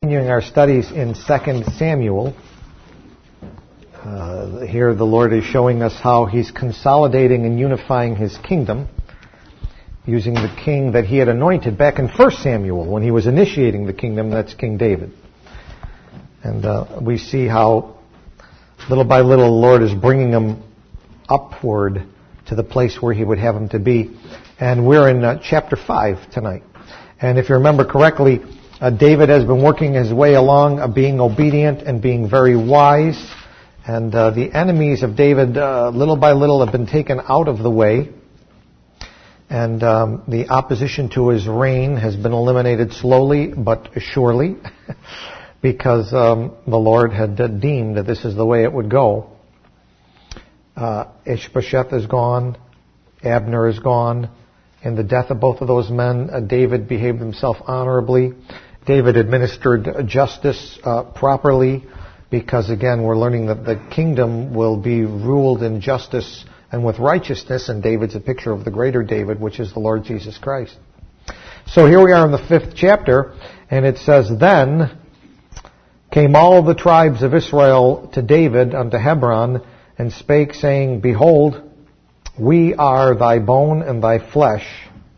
Continuing our studies in 2 Samuel, here the Lord is showing us how He's consolidating and unifying His kingdom using the king that He had anointed back in 1 Samuel when He was initiating the kingdom. That's King David. And we see how little by little the Lord is bringing him upward to the place where He would have him to be. And we're in chapter 5 tonight. And if you remember correctly, David has been working his way along, being obedient and being very wise. And the enemies of David, little by little, have been taken out of the way. And the opposition to his reign has been eliminated slowly but surely, because the Lord had deemed that this is the way it would go. Ishbosheth is gone. Abner is gone. In the death of both of those men, David behaved himself honorably. David administered justice properly, because again, we're learning that the kingdom will be ruled in justice and with righteousness, and David's a picture of the greater David, which is the Lord Jesus Christ. So here we are in the 5th chapter, and it says, "Then came all the tribes of Israel to David unto Hebron, and spake, saying, Behold, we are thy bone and thy flesh.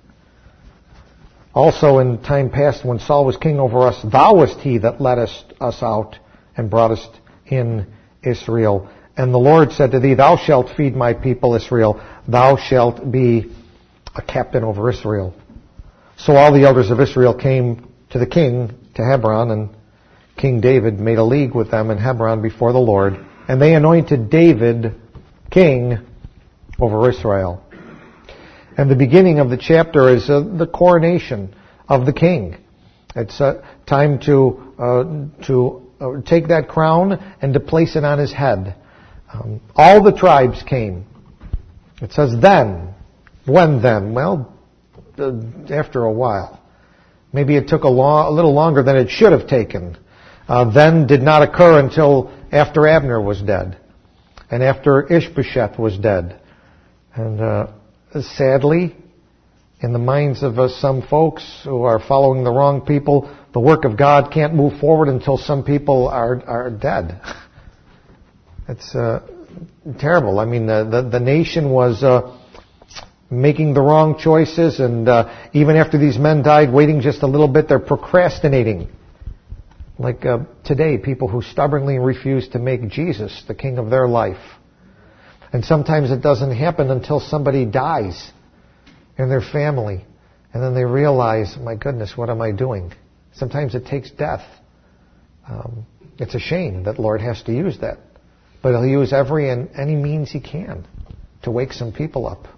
Also in time past, when Saul was king over us, thou wast he that led us out and brought us in Israel. And the Lord said to thee, Thou shalt feed my people Israel. Thou shalt be a captain over Israel. So all the elders of Israel came to the king, to Hebron, and King David made a league with them in Hebron before the Lord. And they anointed David king over Israel." And the beginning of the chapter is the coronation of the king. It's time to take that crown and to place it on his head. All the tribes came. It says then. When then? Well, after a while. Maybe it took a little longer than it should have taken. Then did not occur until after Abner was dead, and after Ishbosheth was dead. And sadly, in the minds of some folks who are following the wrong people, the work of God can't move forward until some people are dead. It's terrible. I mean, the nation was making the wrong choices, and even after these men died, waiting just a little bit, they're procrastinating. Like today, people who stubbornly refuse to make Jesus the king of their life. And sometimes it doesn't happen until somebody dies in their family. And then they realize, my goodness, what am I doing? Sometimes it takes death. It's a shame that the Lord has to use that. But He'll use every and any means He can to wake some people up.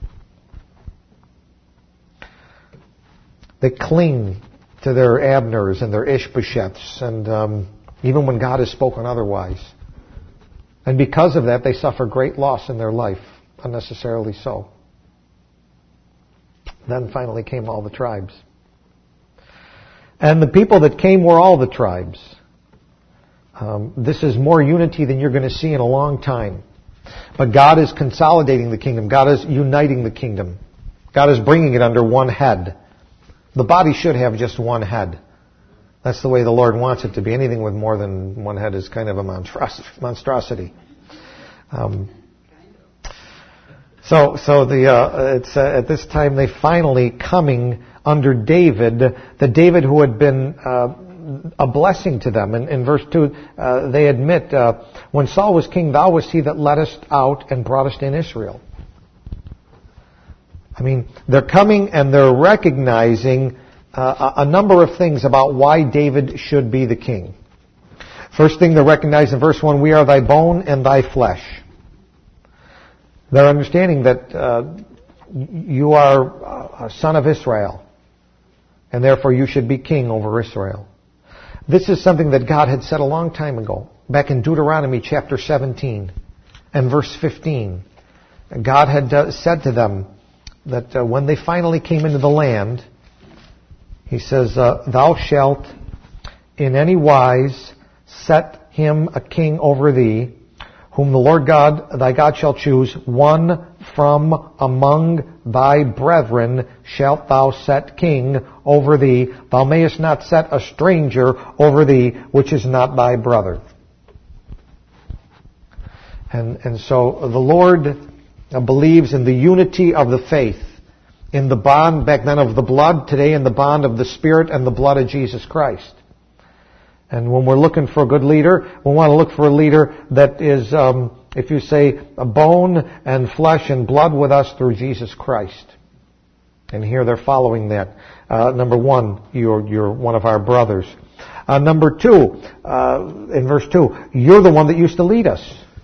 They cling to their Abners and their Ishbosheths, and even when God has spoken otherwise. And because of that, they suffer great loss in their life, unnecessarily so. Then finally came all the tribes. And the people that came were all the tribes. This is more unity than you're going to see in a long time. But God is consolidating the kingdom. God is uniting the kingdom. God is bringing it under one head. The body should have just one head. That's the way the Lord wants it to be. Anything with more than one head is kind of a monstrosity. So it's at this time they finally coming under David, the David who had been a blessing to them. In verse 2, they admit, when Saul was king, thou wast he that led us out and brought us in Israel. I mean, they're coming and they're recognizing a number of things about why David should be the king. First thing they recognize in verse 1, we are thy bone and thy flesh. They're understanding that you are a son of Israel, and therefore you should be king over Israel. This is something that God had said a long time ago, back in Deuteronomy chapter 17 and verse 15. God had said to them that when they finally came into the land, He says, Thou shalt in any wise set him a king over thee, whom the Lord God, thy God shall choose, one from among thy brethren shalt thou set king over thee. Thou mayest not set a stranger over thee, which is not thy brother. And so the Lord believes in the unity of the faith, in the bond back then of the blood, today in the bond of the Spirit and the blood of Jesus Christ. And when we're looking for a good leader, we want to look for a leader that is, if you say, a bone and flesh and blood with us through Jesus Christ. And here they're following that. Number one, you're one of our brothers. Number two, in verse 2, you're the one that used to lead us.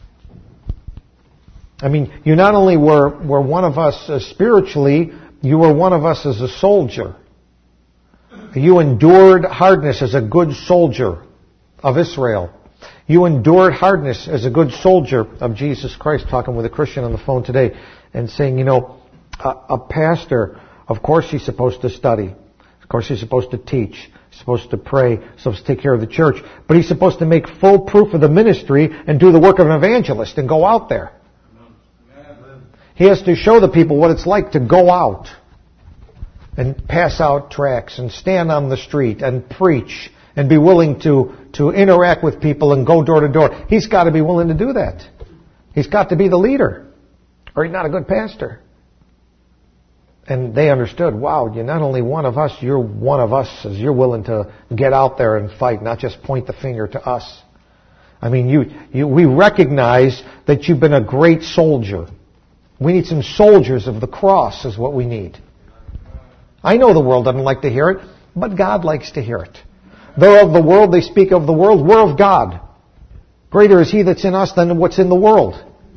I mean, you not only were one of us spiritually, you were one of us as a soldier. You endured hardness as a good soldier of Israel. You endured hardness as a good soldier of Jesus Christ, talking with a Christian on the phone today and saying, a pastor, of course he's supposed to study. Of course he's supposed to teach. He's supposed to pray. He's supposed to take care of the church. But he's supposed to make full proof of the ministry and do the work of an evangelist and go out there. He has to show the people what it's like to go out and pass out tracts and stand on the street and preach and be willing to interact with people and go door to door. He's got to be willing to do that. He's got to be the leader, or he's not a good pastor. And they understood, wow, you're not only one of us, you're one of us as you're willing to get out there and fight, not just point the finger to us. I mean, we recognize that you've been a great soldier. We need some soldiers of the cross is what we need. I know the world doesn't like to hear it, but God likes to hear it. They're of the world, they speak of the world, we're of God. Greater is He that's in us than what's in the world.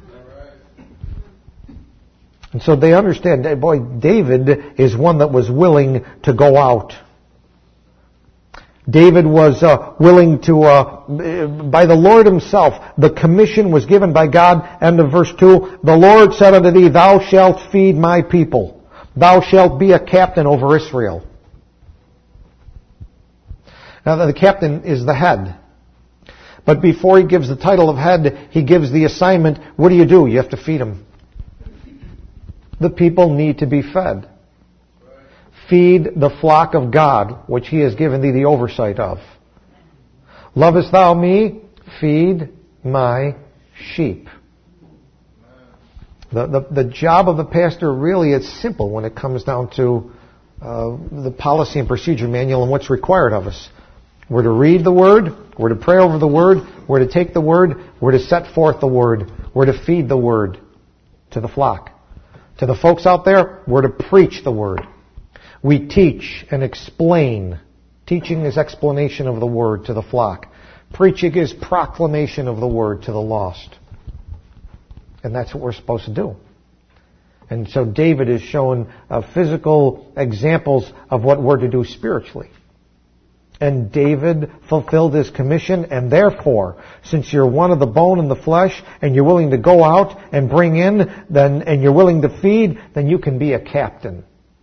And so they understand, boy, David is one that was willing to go out. David was willing to, by the Lord Himself, the commission was given by God. End of verse 2, the Lord said unto thee, thou shalt feed my people. Thou shalt be a captain over Israel. Now the captain is the head. But before he gives the title of head, he gives the assignment. What do? You have to feed them. The people need to be fed. Feed the flock of God, which He has given thee the oversight of. Lovest thou me? Feed my sheep. The job of the pastor really is simple when it comes down to the policy and procedure manual and what's required of us. We're to read the Word, we're to pray over the Word, we're to take the Word, we're to set forth the Word, we're to feed the Word to the flock. To the folks out there, we're to preach the Word. We teach and explain. Teaching is explanation of the Word to the flock. Preaching is proclamation of the Word to the lost. And that's what we're supposed to do. And so David is showing physical examples of what we're to do spiritually. And David fulfilled his commission, and therefore, since you're one of the bone and the flesh, and you're willing to go out and bring in, and you're willing to feed, then you can be a captain.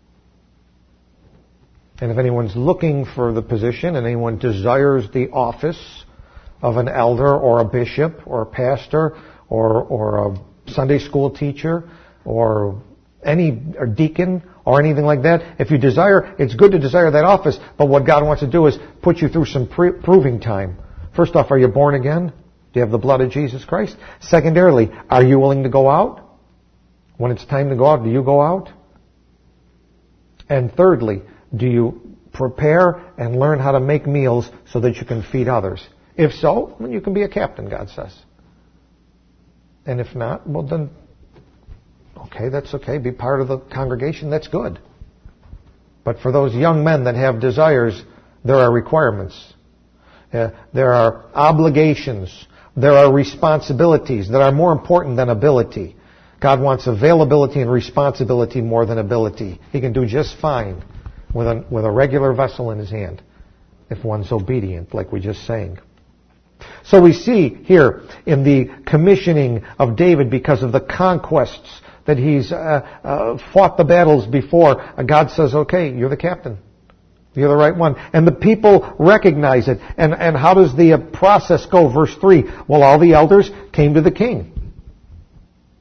And if anyone's looking for the position, and anyone desires the office of an elder or a bishop or a pastor or a Sunday school teacher or a deacon or anything like that, if you desire, it's good to desire that office, but what God wants to do is put you through some proving time. First off, are you born again? Do you have the blood of Jesus Christ? Secondarily, are you willing to go out? When it's time to go out, do you go out? And thirdly, do you prepare and learn how to make meals so that you can feed others? If so, then you can be a captain, God says. And if not, well then, okay, that's okay. Be part of the congregation, that's good. But for those young men that have desires, there are requirements. There are obligations. There are responsibilities that are more important than ability. God wants availability and responsibility more than ability. He can do just fine with a regular vessel in his hand if one's obedient, like we just sang. So we see here in the commissioning of David, because of the conquests that he's fought the battles before, God says, okay, you're the captain. You're the right one. And the people recognize it. And how does the process go? Verse 3, well, all the elders came to the king.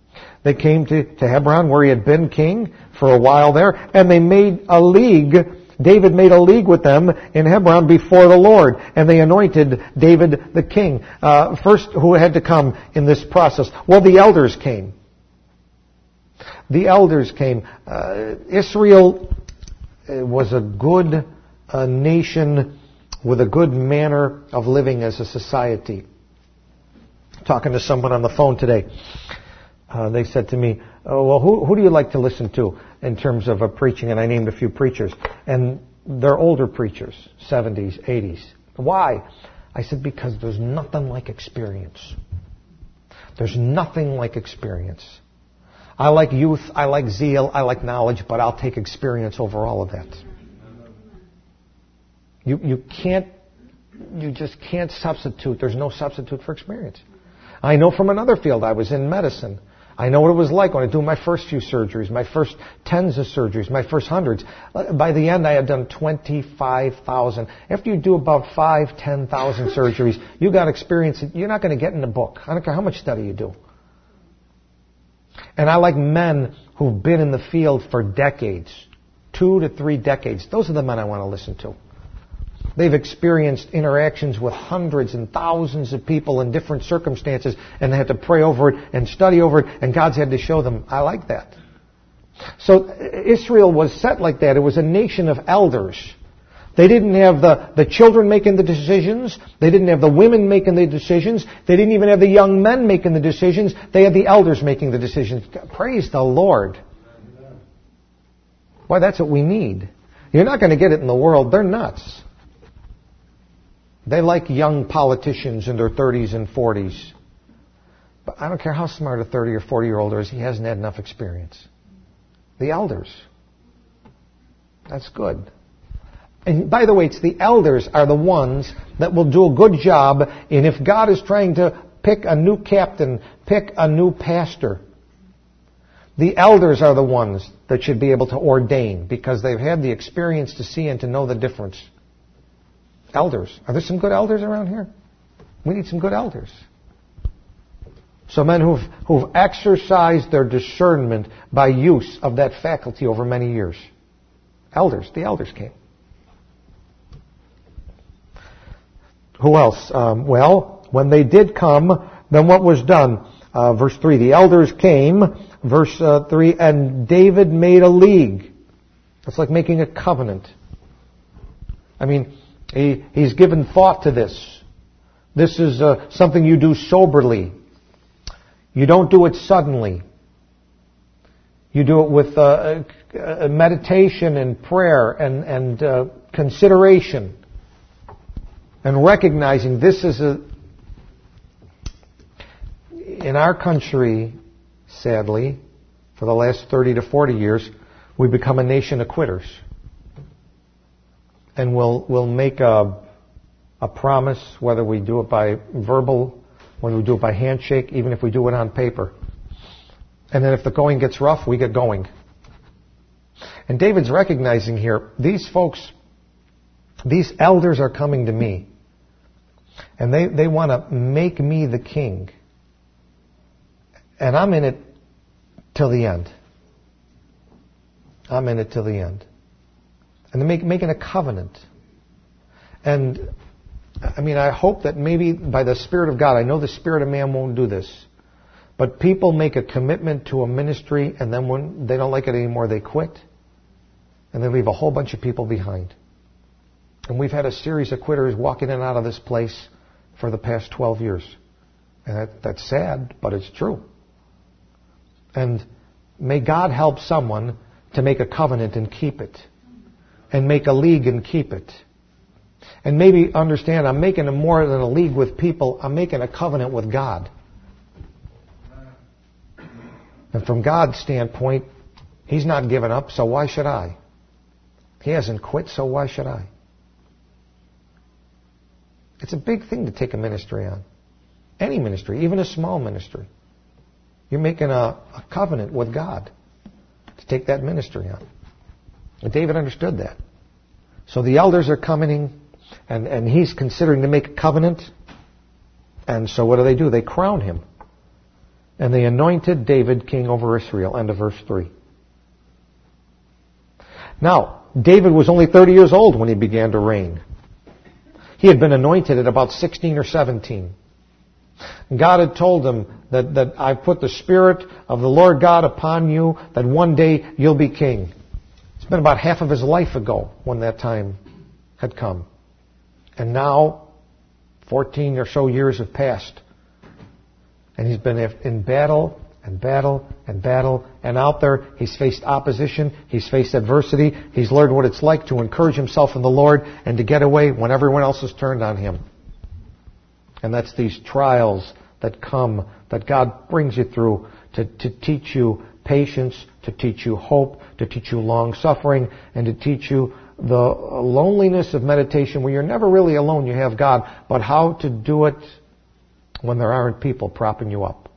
They came to Hebron where he had been king for a while there, and they made a league. David made a league with them in Hebron before the Lord, and they anointed David the king. First, who had to come in this process? Well, the elders came. The elders came. Israel was a good nation with a good manner of living as a society. Talking to someone on the phone today, they said to me, well, who do you like to listen to in terms of preaching? And I named a few preachers. And they're older preachers, 70s, 80s. Why? I said, because there's nothing like experience. There's nothing like experience. I like youth, I like zeal, I like knowledge, but I'll take experience over all of that. You just can't substitute. There's no substitute for experience. I know from another field. I was in medicine. I know what it was like when I do my first few surgeries, my first tens of surgeries, my first hundreds. By the end, I had done 25,000. After you do about 5,000, 10,000 surgeries, you got experience that you're not going to get in a book. I don't care how much study you do. And I like men who've been in the field for decades, 2 to 3 decades. Those are the men I want to listen to. They've experienced interactions with hundreds and thousands of people in different circumstances, and they had to pray over it and study over it, and God's had to show them. I like that. So Israel was set like that. It was a nation of elders. They didn't have the children making the decisions. They didn't have the women making the decisions. They didn't even have the young men making the decisions. They had the elders making the decisions. Praise the Lord. Boy, that's what we need. You're not going to get it in the world. They're nuts. They like young politicians in their 30s and 40s. But I don't care how smart a 30 or 40-year-old is, he hasn't had enough experience. The elders. That's good. And by the way, it's the elders are the ones that will do a good job. And if God is trying to pick a new captain, pick a new pastor, the elders are the ones that should be able to ordain because they've had the experience to see and to know the difference. Elders. Are there some good elders around here? We need some good elders. So men who've exercised their discernment by use of that faculty over many years. Elders. The elders came. Who else? Well, when they did come, then what was done? Verse 3, the elders came. Verse 3, and David made a league. It's like making a covenant. I mean, he's given thought to this. This is something you do soberly. You don't do it suddenly. You do it with meditation and prayer and consideration. And recognizing this is in our country, sadly, for the last 30 to 40 years, we become a nation of quitters. And we'll make a promise, whether we do it by verbal, when we do it by handshake, even if we do it on paper. And then if the going gets rough, we get going. And David's recognizing here, these folks, these elders are coming to me. And they want to make me the king. And I'm in it till the end. I'm in it till the end. And they're making a covenant. And, I mean, I hope that maybe by the Spirit of God, I know the Spirit of man won't do this, but people make a commitment to a ministry, and then when they don't like it anymore, they quit. And they leave a whole bunch of people behind. And we've had a series of quitters walk in and out of this place for the past 12 years. And that's sad, but it's true. And may God help someone to make a covenant and keep it. And make a league and keep it. And maybe understand, I'm making more than a league with people. I'm making a covenant with God. And from God's standpoint, He's not given up, so why should I? He hasn't quit, so why should I? It's a big thing to take a ministry on. Any ministry, even a small ministry. You're making a covenant with God to take that ministry on. And David understood that. So the elders are coming, and he's considering to make a covenant. And so what do? They crown him. And they anointed David king over Israel. End of verse 3. Now, David was only 30 years old when he began to reign. He had been anointed at about 16 or 17. God had told him that I've put the Spirit of the Lord God upon you, that one day you'll be king. It's been about half of his life ago when that time had come. And now, 14 or so years have passed. And he's been in battle and battle and battle. And out there, he's faced opposition. He's faced adversity. He's learned what it's like to encourage himself in the Lord and to get away when everyone else has turned on him. And that's these trials that come, that God brings you through to teach you patience, to teach you hope, to teach you long suffering, and to teach you the loneliness of meditation where you're never really alone, you have God, but how to do it when there aren't people propping you up.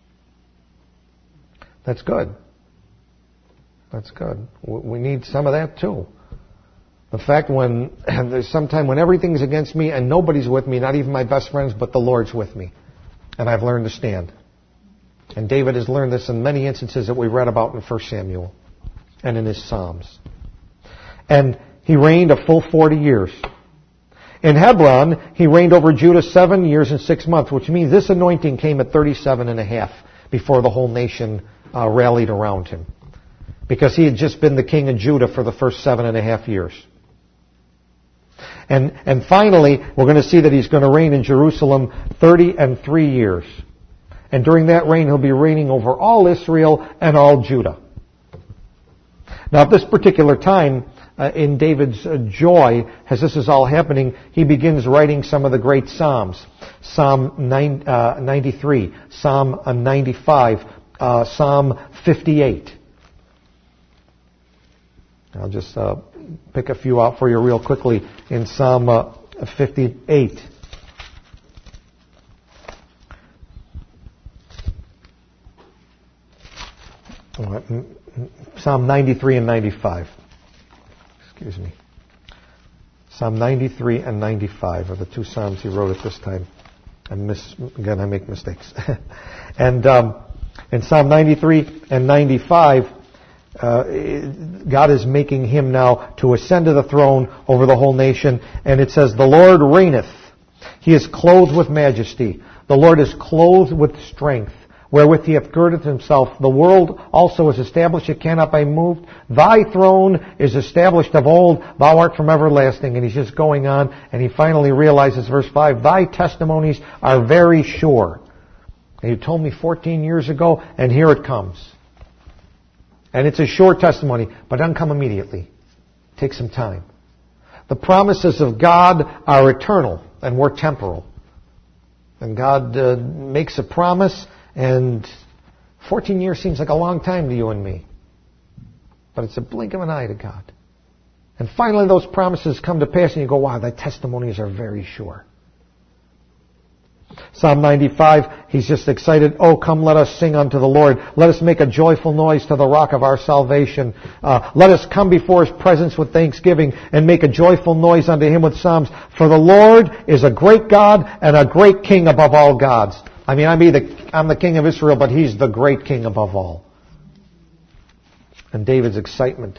That's good. That's good. We need some of that too. The fact when there's sometime when everything's against me and nobody's with me, not even my best friends, but the Lord's with me. And I've learned to stand. And David has learned this in many instances that we read about in 1 Samuel and in his Psalms. And he reigned a full 40 years. In Hebron, he reigned over Judah 7 years and 6 months, which means this anointing came at 37 and a half before the whole nation rallied around him. Because he had just been the king of Judah for the first 7.5 years. And finally, we're going to see that he's going to reign in Jerusalem 33 years. And during that reign, he'll be reigning over all Israel and all Judah. Now, at this particular time, in David's joy, as this is all happening, he begins writing some of the great Psalms. Psalm 93, Psalm 95, Psalm 58. I'll just pick a few out for you real quickly in Psalm 58. Psalm 93 and 95. Excuse me. Psalm 93 and 95 are the two Psalms he wrote at this time. Again, I make mistakes. And in Psalm 93 and 95, God is making him now to ascend to the throne over the whole nation. And it says, the Lord reigneth. He is clothed with majesty. The Lord is clothed with strength, wherewith he hath girded himself. The world also is established, it cannot be moved. Thy throne is established of old, thou art from everlasting. And he's just going on, and he finally realizes, verse 5, thy testimonies are very sure. And you told me 14 years ago, and here it comes. And it's a short testimony, but it doesn't come immediately. It takes some time. The promises of God are eternal, and we're temporal. And God makes a promise, and 14 years seems like a long time to you and me. But it's a blink of an eye to God. And finally those promises come to pass, and you go, wow, thy testimonies are very sure. Psalm 95, he's just excited. Oh, come, let us sing unto the Lord. Let us make a joyful noise to the rock of our salvation. Let us come before his presence with thanksgiving and make a joyful noise unto him with psalms. For the Lord is a great God and a great King above all gods. I mean, I'm the king of Israel, but he's the great king above all. And David's excitement.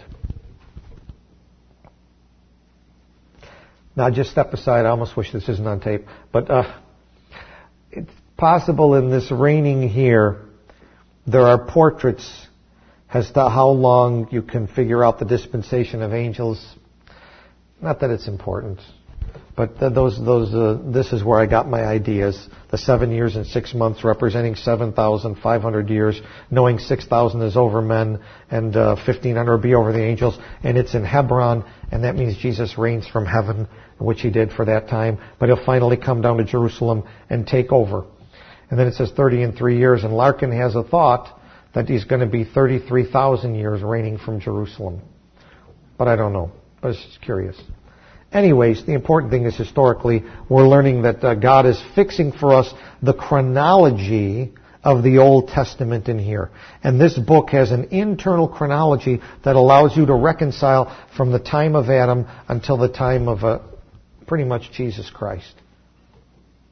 Now, just step aside. I almost wish this isn't on tape. But it's possible in this reigning here, there are portraits as to how long you can figure out the dispensation of angels. Not that it's important. But this is where I got my ideas. The 7 years and 6 months representing 7,500 years, knowing 6,000 is over men and 1,500 will be over the angels. And it's in Hebron, and that means Jesus reigns from heaven, which he did for that time. But he'll finally come down to Jerusalem and take over. And then it says 33 years, and Larkin has a thought that he's going to be 33,000 years reigning from Jerusalem. But I don't know. But it's just curious. Anyways, the important thing is historically, we're learning that God is fixing for us the chronology of the Old Testament in here. And this book has an internal chronology that allows you to reconcile from the time of Adam until the time of pretty much Jesus Christ.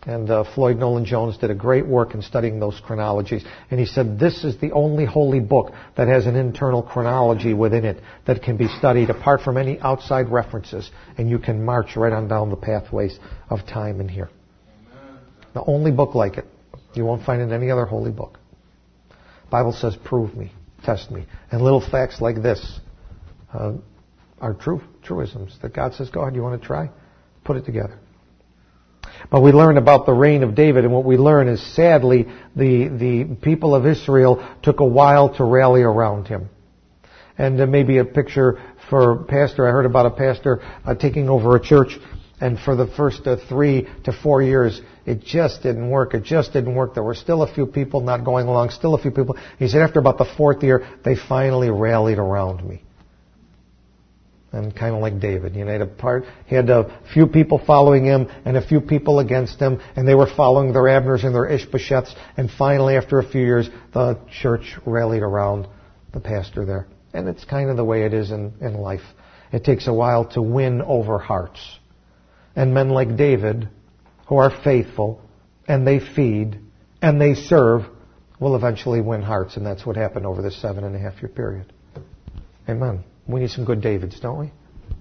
And Floyd Nolan Jones did a great work in studying those chronologies. And he said this is the only holy book that has an internal chronology within it that can be studied apart from any outside references. And you can march right on down the pathways of time in here. The only book like it. You won't find it in any other holy book. The Bible says, prove me, test me. And little facts like this are truisms that God says, go ahead, you want to try? Put it together. But we learn about the reign of David, and what we learn is, sadly, the people of Israel took a while to rally around him. And maybe a picture for a pastor. I heard about a pastor taking over a church, and for the first 3 to 4 years, it just didn't work. It just didn't work. There were still a few people not going along, still a few people. He said after about the 4th year, they finally rallied around me. And kind of like David, he had a few people following him and a few people against him, and they were following their Abners and their Ishbosheths, and finally, after a few years, the church rallied around the pastor there. And it's kind of the way it is in life. It takes a while to win over hearts. And men like David, who are faithful, and they feed, and they serve, will eventually win hearts, and that's what happened over this 7.5-year period. Amen. We need some good Davids, don't we?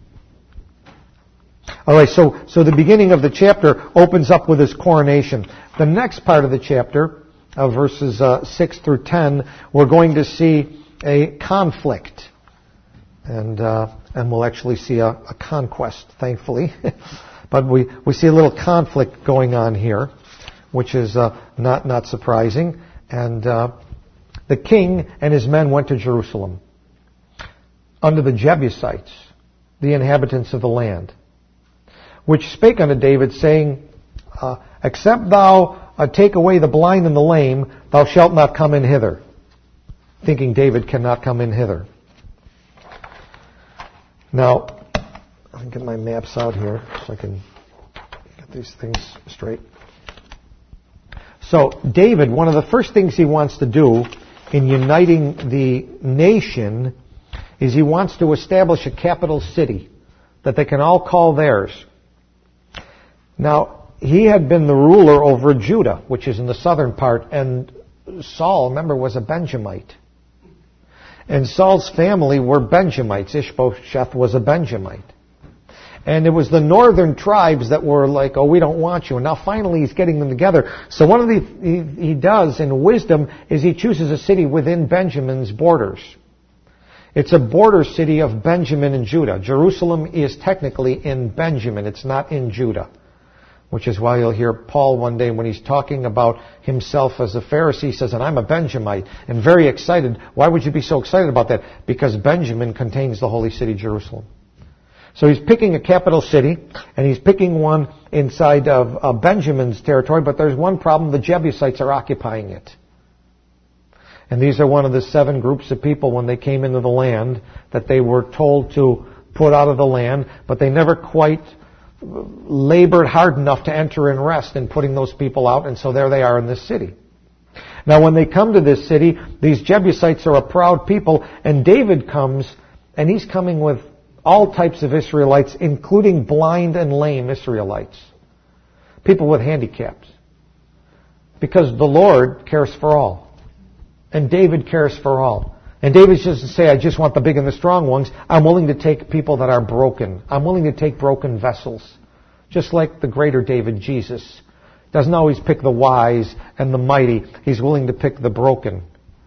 All right, so the beginning of the chapter opens up with his coronation. The next part of the chapter, verses 6 through 10, we're going to see a conflict. And we'll actually see a conquest, thankfully. But we see a little conflict going on here, which is not surprising. And the king and his men went to Jerusalem unto the Jebusites, the inhabitants of the land, which spake unto David, saying, except thou take away the blind and the lame, thou shalt not come in hither. Thinking David cannot come in hither. Now, I'll get my maps out here so I can get these things straight. So, David, one of the first things he wants to do in uniting the nation is he wants to establish a capital city that they can all call theirs. Now, he had been the ruler over Judah, which is in the southern part, and Saul, remember, was a Benjamite. And Saul's family were Benjamites. Ishbosheth was a Benjamite. And it was the northern tribes that were like, oh, we don't want you. And now finally he's getting them together. So one of the he does in wisdom is he chooses a city within Benjamin's borders. It's a border city of Benjamin and Judah. Jerusalem is technically in Benjamin. It's not in Judah. Which is why you'll hear Paul one day when he's talking about himself as a Pharisee, he says, and I'm a Benjamite, and very excited. Why would you be so excited about that? Because Benjamin contains the holy city, Jerusalem. So he's picking a capital city, and he's picking one inside of Benjamin's territory, but there's one problem: the Jebusites are occupying it. And these are one of the 7 groups of people when they came into the land that they were told to put out of the land, but they never quite labored hard enough to enter and rest in putting those people out, and so there they are in this city. Now when they come to this city, these Jebusites are a proud people, and David comes, and he's coming with all types of Israelites, including blind and lame Israelites. People with handicaps. Because the Lord cares for all. And David cares for all. And David doesn't say, I just want the big and the strong ones. I'm willing to take people that are broken. I'm willing to take broken vessels. Just like the greater David, Jesus. Doesn't always pick the wise and the mighty. He's willing to pick the broken.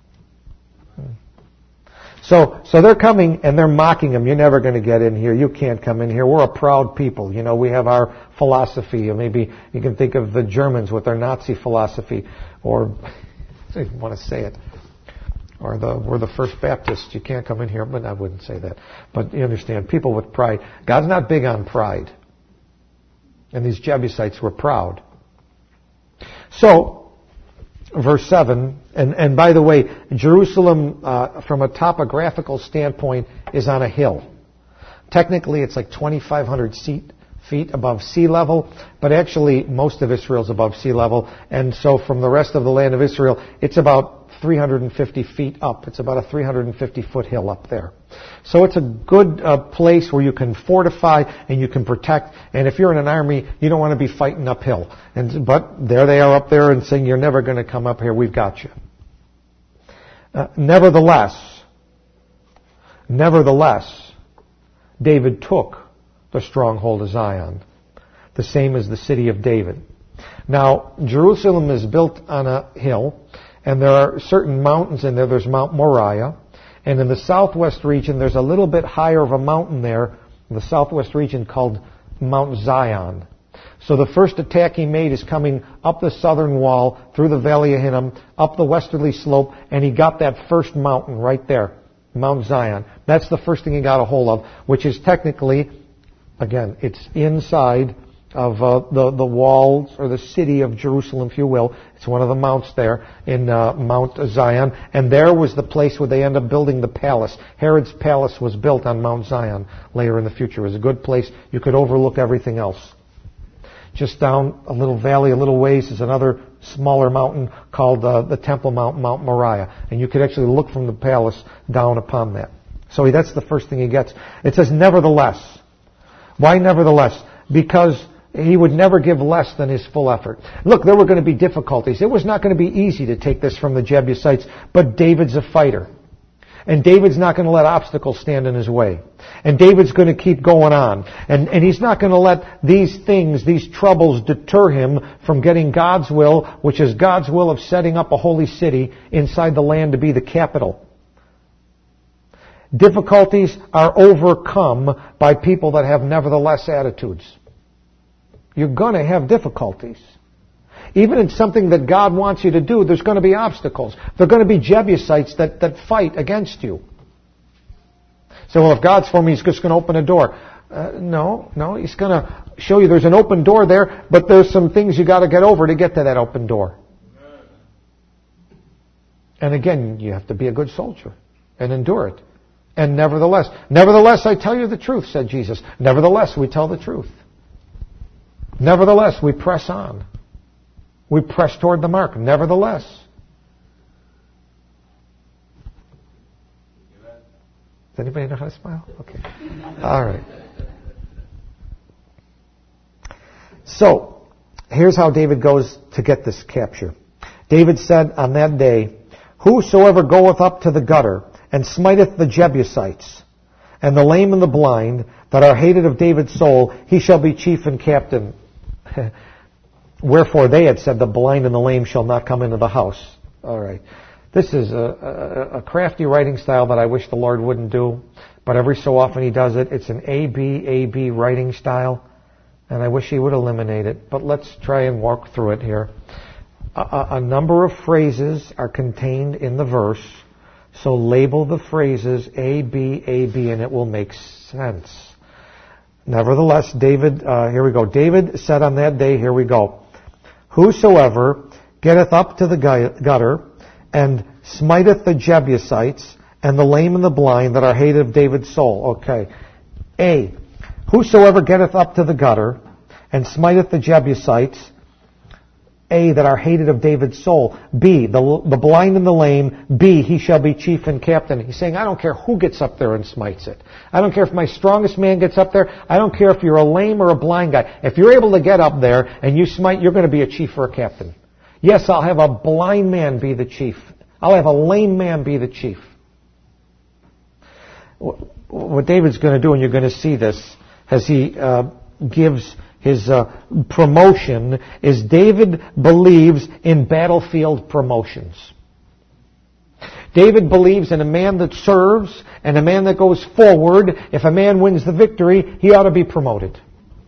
So they're coming and they're mocking him. You're never going to get in here. You can't come in here. We're a proud people. You know, we have our philosophy. Or maybe you can think of the Germans with their Nazi philosophy. Or, I don't want to say it. Or we're the First Baptists. You can't come in here. But I wouldn't say that. But you understand, people with pride. God's not big on pride. And these Jebusites were proud. So, verse 7, and by the way, Jerusalem, from a topographical standpoint, is on a hill. Technically, it's like 2,500 feet feet above sea level, but actually most of Israel is above sea level, and so from the rest of the land of Israel, it's about 350 feet up. It's about a 350-foot hill up there. So it's a good place where you can fortify and you can protect, and if you're in an army, you don't want to be fighting uphill. But there they are up there and saying, you're never going to come up here, we've got you. Nevertheless, David took the stronghold of Zion, the same as the city of David. Now, Jerusalem is built on a hill, and there are certain mountains in there. There's Mount Moriah, and in the southwest region, there's a little bit higher of a mountain there, in the southwest region called Mount Zion. So the first attack he made is coming up the southern wall, through the Valley of Hinnom, up the westerly slope, and he got that first mountain right there, Mount Zion. That's the first thing he got a hold of, which is technically, again, it's inside of the walls, or the city of Jerusalem, if you will. It's one of the mounts there in Mount Zion. And there was the place where they end up building the palace. Herod's palace was built on Mount Zion later in the future. It was a good place. You could overlook everything else. Just down a little valley, a little ways, is another smaller mountain called the Temple Mount, Mount Moriah. And you could actually look from the palace down upon that. So that's the first thing he gets. It says, nevertheless. Why nevertheless? Because he would never give less than his full effort. Look, there were going to be difficulties. It was not going to be easy to take this from the Jebusites, but David's a fighter. And David's not going to let obstacles stand in his way. And David's going to keep going on. And he's not going to let these things, these troubles, deter him from getting God's will, which is God's will of setting up a holy city inside the land to be the capital. Difficulties are overcome by people that have nevertheless attitudes. You're going to have difficulties. Even in something that God wants you to do, there's going to be obstacles. There are going to be Jebusites that fight against you. So, well, if God's for me, He's just going to open a door. No, He's going to show you there's an open door there, but there's some things you got to get over to get to that open door. And again, you have to be a good soldier and endure it. And nevertheless, I tell you the truth, said Jesus. Nevertheless, we tell the truth. Nevertheless, we press on. We press toward the mark. Nevertheless. Does anybody know how to smile? Okay. All right. So, here's how David goes to get this capture. David said on that day, whosoever goeth up to the gutter and smiteth the Jebusites, and the lame and the blind, that are hated of David's soul, he shall be chief and captain. Wherefore they had said, the blind and the lame shall not come into the house. All right. This is a crafty writing style that I wish the Lord wouldn't do, but every so often He does it. It's an A-B writing style, and I wish He would eliminate it. But let's try and walk through it here. A number of phrases are contained in the verse, so label the phrases A-B, and it will make sense. Nevertheless, David, here we go. David said on that day, here we go, whosoever getteth up to the gutter and smiteth the Jebusites and the lame and the blind that are hated of David's soul. Okay. A, whosoever getteth up to the gutter and smiteth the Jebusites, A, that are hated of David's soul. B, the blind and the lame. B, he shall be chief and captain. He's saying, I don't care who gets up there and smites it. I don't care if my strongest man gets up there. I don't care if you're a lame or a blind guy. If you're able to get up there and you smite, you're going to be a chief or a captain. Yes, I'll have a blind man be the chief. I'll have a lame man be the chief. What David's going to do, and you're going to see this as he gives his promotion, is David believes in battlefield promotions. David believes in a man that serves and a man that goes forward. If a man wins the victory, he ought to be promoted.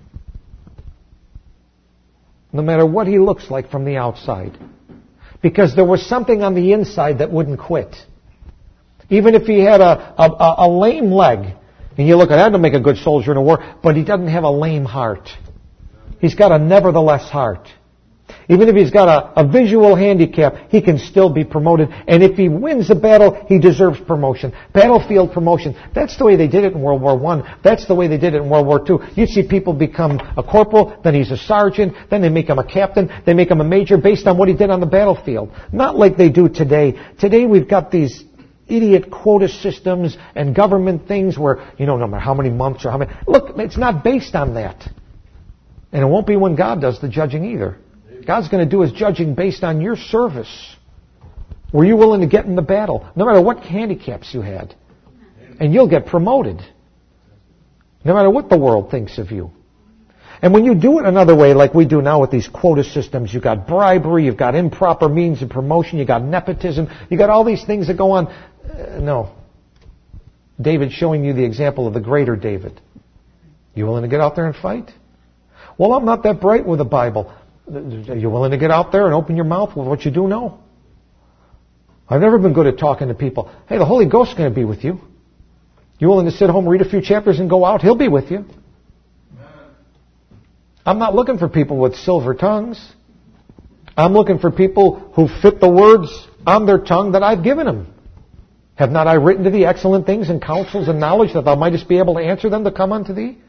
No matter what he looks like from the outside. Because there was something on the inside that wouldn't quit. Even if he had a lame leg, and you look at that to make a good soldier in a war, but he doesn't have a lame heart. He's got a nevertheless heart. Even if he's got a visual handicap, he can still be promoted. And if he wins a battle, he deserves promotion. Battlefield promotion. That's the way they did it in World War I. That's the way they did it in World War II. You'd see people become a corporal, then he's a sergeant, then they make him a captain, they make him a major based on what he did on the battlefield. Not like they do today. Today we've got these idiot quota systems and government things where, no matter how many months or how many... Look, it's not based on that. And it won't be when God does the judging either. God's going to do His judging based on your service. Were you willing to get in the battle? No matter what handicaps you had. And you'll get promoted. No matter what the world thinks of you. And when you do it another way, like we do now with these quota systems, you've got bribery, you've got improper means of promotion, you've got nepotism, you've got all these things that go on. No. David's showing you the example of the greater David. You willing to get out there and fight? Well, I'm not that bright with the Bible. Are you willing to get out there and open your mouth with what you do know? I've never been good at talking to people. Hey, the Holy Ghost's going to be with you. You willing to sit home, read a few chapters, and go out? He'll be with you. I'm not looking for people with silver tongues. I'm looking for people who fit the words on their tongue that I've given them. Have not I written to thee excellent things and counsels and knowledge that thou mightest be able to answer them that come unto thee?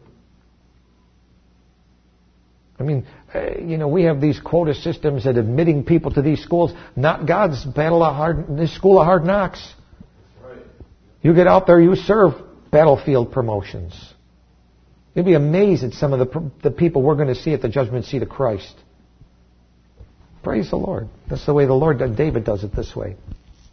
I mean, we have these quota systems that admitting people to these schools, not God's this school of hard knocks. Right. You get out there, you serve battlefield promotions. You'll be amazed at some of the people we're going to see at the judgment seat of Christ. Praise the Lord. That's the way the Lord, David does it this way.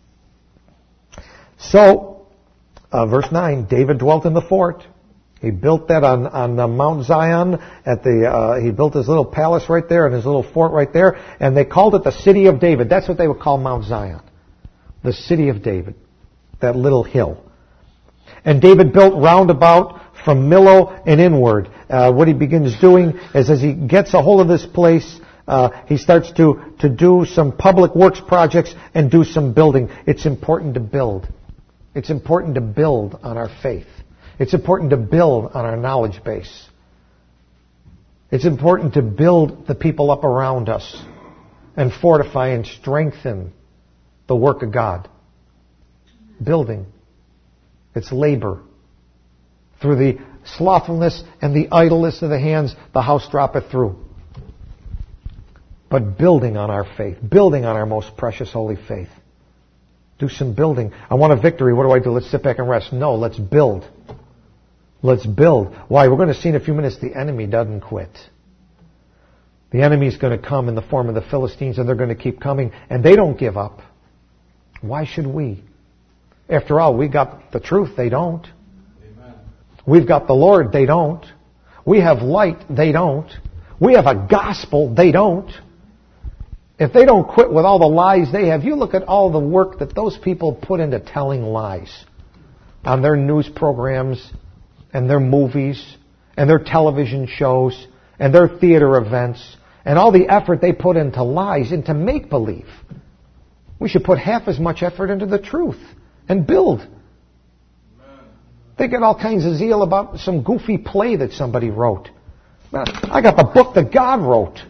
So, verse 9, David dwelt in the fort. He built that on Mount Zion. He built his little palace right there and his little fort right there. And they called it the City of David. That's what they would call Mount Zion. The City of David. That little hill. And David built round about from Millo and inward. What he begins doing is as he gets a hold of this place, he starts to do some public works projects and do some building. It's important to build. It's important to build on our faith. It's important to build on our knowledge base. It's important to build the people up around us and fortify and strengthen the work of God. Building. It's labor. Through the slothfulness and the idleness of the hands, the house droppeth through. But building on our faith. Building on our most precious holy faith. Do some building. I want a victory. What do? Let's sit back and rest. No, let's build. Let's build. Why? We're going to see in a few minutes the enemy doesn't quit. The enemy's going to come in the form of the Philistines, and they're going to keep coming, and they don't give up. Why should we? After all, we got the truth. They don't. Amen. We've got the Lord. They don't. We have light. They don't. We have a gospel. They don't. If they don't quit with all the lies they have, you look at all the work that those people put into telling lies on their news programs and their movies and their television shows and their theater events and all the effort they put into lies, into make-believe. We should put half as much effort into the truth and build. They get all kinds of zeal about some goofy play that somebody wrote. I got the book that God wrote.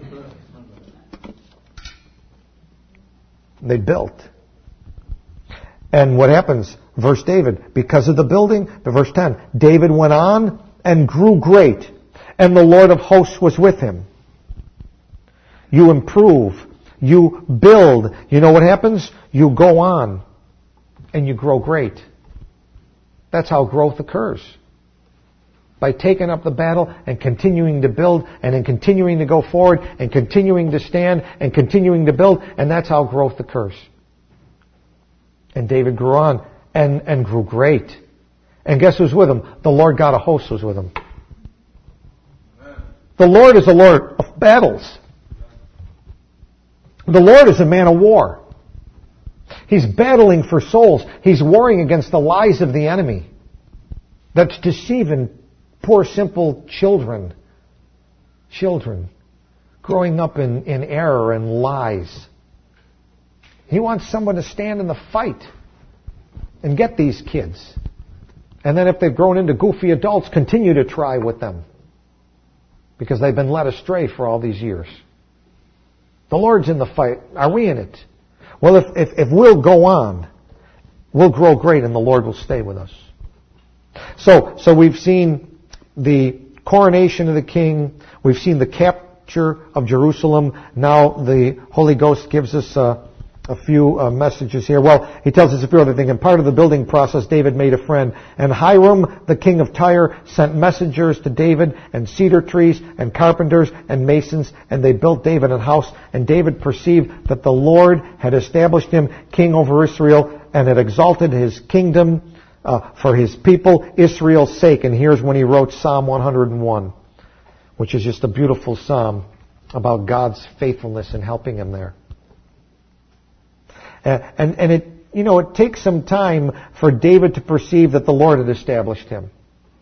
They built. And what happens? Verse David, because of the building, verse 10, David went on and grew great, and the Lord of hosts was with him. You improve, you build. You know what happens? You go on, and you grow great. That's how growth occurs. By taking up the battle and continuing to build and then continuing to go forward and continuing to stand and continuing to build, and that's how growth occurs. And David grew on and grew great. And guess who's with him? The Lord God of hosts was with him. The Lord is a Lord of battles. The Lord is a man of war. He's battling for souls. He's warring against the lies of the enemy that's deceiving poor, simple children. Children growing up in error and lies. He wants someone to stand in the fight and get these kids. And then if they've grown into goofy adults, continue to try with them. Because they've been led astray for all these years. The Lord's in the fight. Are we in it? Well, if we'll go on, we'll grow great and the Lord will stay with us. So we've seen the coronation of the king. We've seen the capture of Jerusalem. Now the Holy Ghost gives us a few messages here. Well, he tells us a few other things. And part of the building process, David made a friend. And Hiram, the king of Tyre, sent messengers to David, and cedar trees, and carpenters, and masons, and they built David a house. And David perceived that the Lord had established him king over Israel, and had exalted his kingdom for his people Israel's sake. And here's when he wrote Psalm 101, which is just a beautiful psalm about God's faithfulness in helping him there. And it takes some time for David to perceive that the Lord had established him.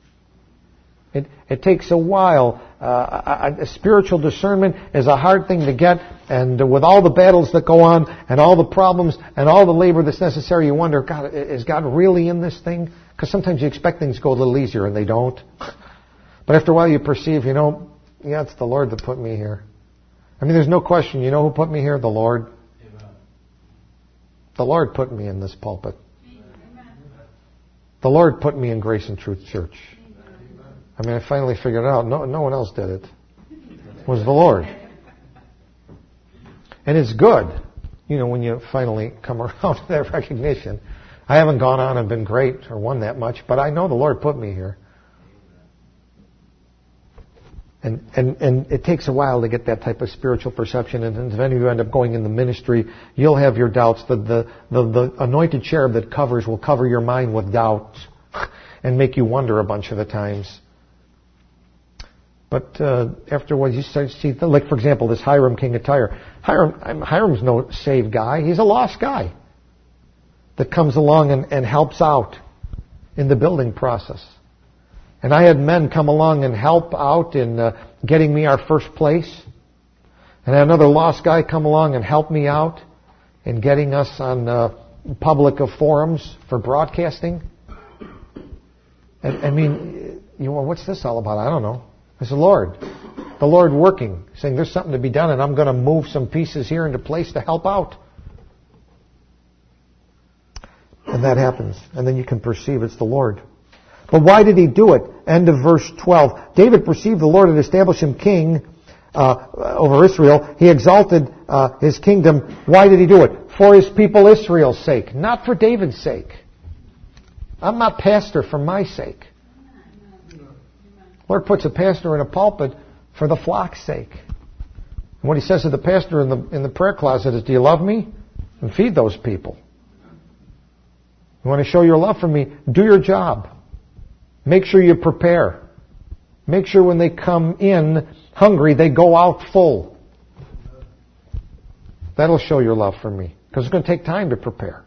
It takes a while. A spiritual discernment is a hard thing to get, and with all the battles that go on, and all the problems, and all the labor that's necessary, you wonder, God, is God really in this thing? Because sometimes you expect things to go a little easier, and they don't. But after a while you perceive, yeah, it's the Lord that put me here. I mean, there's no question. You know who put me here? The Lord. The Lord put me in this pulpit. The Lord put me in Grace and Truth Church. I mean, I finally figured it out. No one else did it. It was the Lord. And it's good, when you finally come around to that recognition. I haven't gone on and been great or won that much, but I know the Lord put me here. And it takes a while to get that type of spiritual perception. And if any of you end up going in the ministry, you'll have your doubts. The anointed cherub that covers will cover your mind with doubts and make you wonder a bunch of the times. But afterwards, you start to see, like for example, this Hiram, king of Tyre. Hiram's no saved guy. He's a lost guy that comes along and helps out in the building process. And I had men come along and help out in getting me our first place. And I had another lost guy come along and help me out in getting us on public forums for broadcasting. I mean, what's this all about? I don't know. It's the Lord. The Lord working, saying there's something to be done, and I'm going to move some pieces here into place to help out. And that happens. And then you can perceive it's the Lord. But why did he do it? End of verse 12. David perceived the Lord had established him king over Israel. He exalted his kingdom. Why did he do it? For his people Israel's sake, not for David's sake. I'm not pastor for my sake. Lord puts a pastor in a pulpit for the flock's sake. And what he says to the pastor in the prayer closet is, do you love me? And feed those people. You want to show your love for me? Do your job. Make sure you prepare. Make sure when they come in hungry, they go out full. That'll show your love for me. Because it's going to take time to prepare.